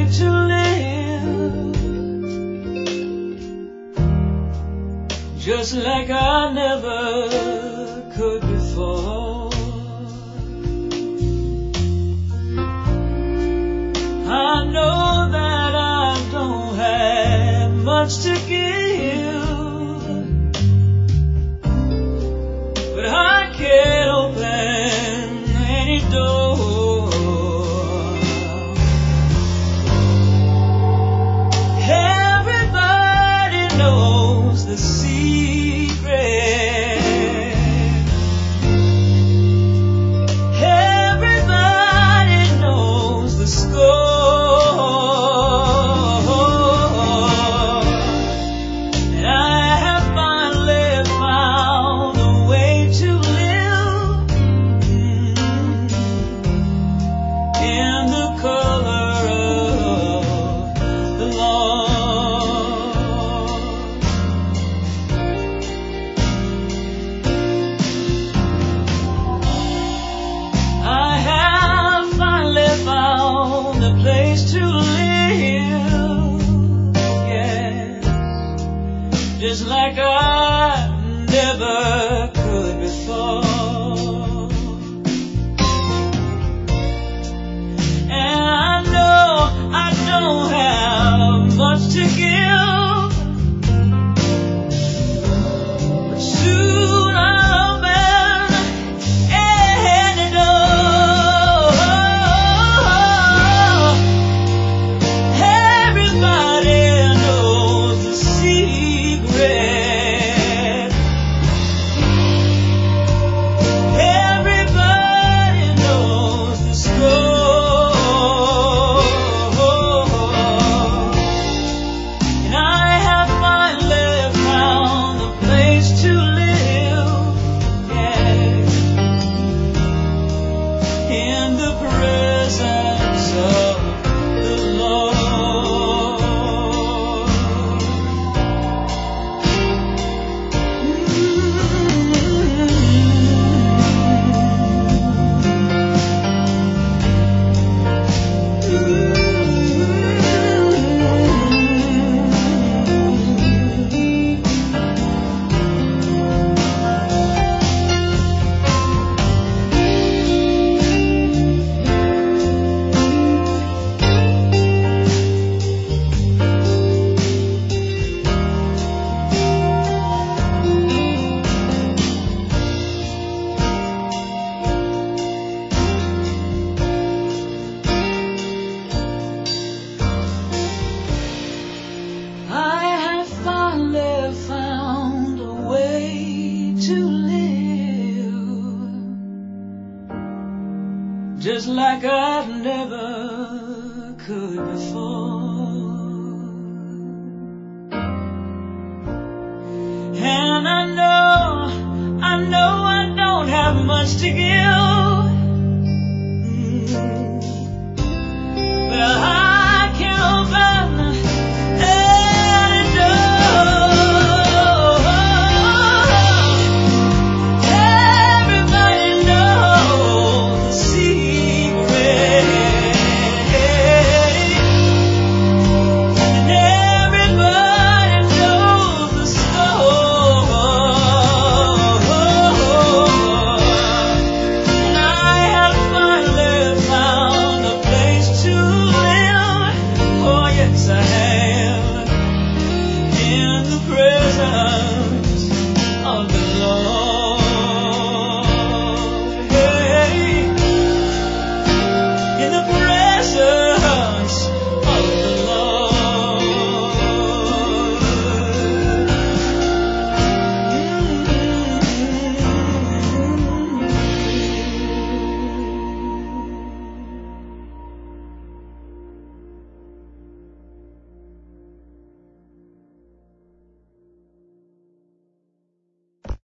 way to live, just like I never could before. I know that I don't have much to give, but I can't open any door. Everybody knows the secret. Everybody knows the score. And I have finally found a way to live in the color of the Lord. I have finally found a place to live, yeah, just like I never could before. And I know I don't have much to give, but soon I'll open any door. Everybody knows the secret. Everybody knows the score. And I have finally found a place to live, yeah, in the presence of the Lord. I have finally found a way to live, just like I never could before. And I know I don't have much to give,